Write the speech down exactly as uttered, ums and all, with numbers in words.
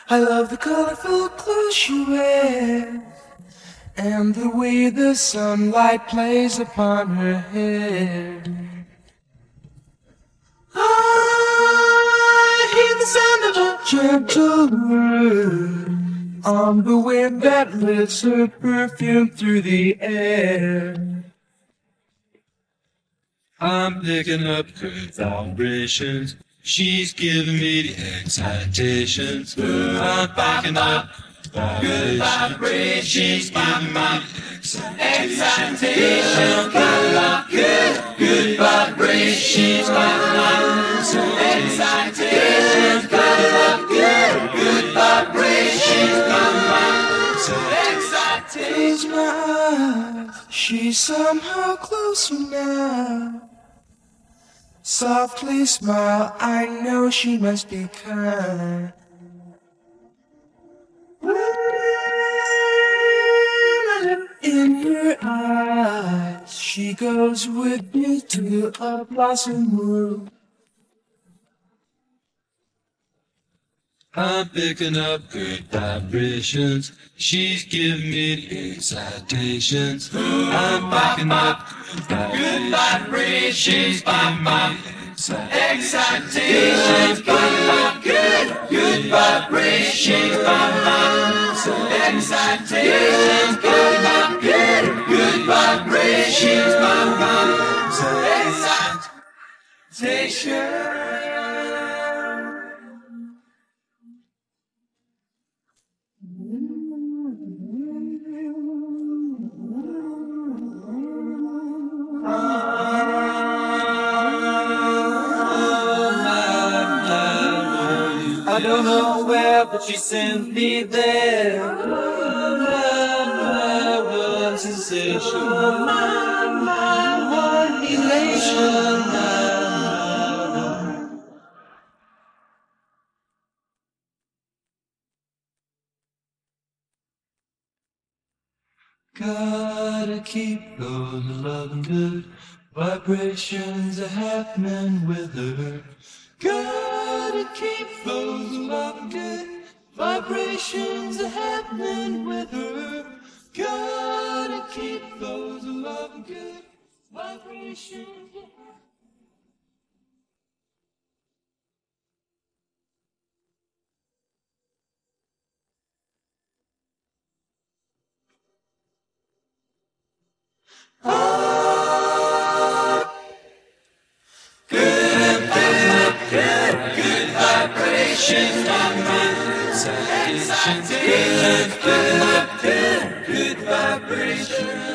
I love the colorful clothes you wear and the way the sunlight plays upon her hair. I hear the sound of a gentle word on the wind that lifts her perfume through the air. I'm picking up good vibrations. She's giving me the excitations. I'm picking up good vibrations. She's giving me the excitations. Good, good vibrations. She's giving me the excitations. Good, good vibrations. She's giving me the excitations. Close my eyes. She's somehow closer now. Softly smile, I know she must be kind. When I look in her eyes, she goes with me to a blossom room. I'm picking up good vibrations. She's giving me the excitations. I'm picking up good vibrations. She's giving me the excitations. Good, good, good vibrations. She's giving me the excitations. Good, good, good vibrations. She's giving me the excitations. I don't know where, but she sent me there. My one sensation, my, my one elation. Gotta keep those loving good vibrations are happening with her. Gotta keep those loving good vibrations are happening with her. Gotta keep those loving good vibrations. Ah, good, good, good, good vibrations, excitations, good, good, good, good vibrations.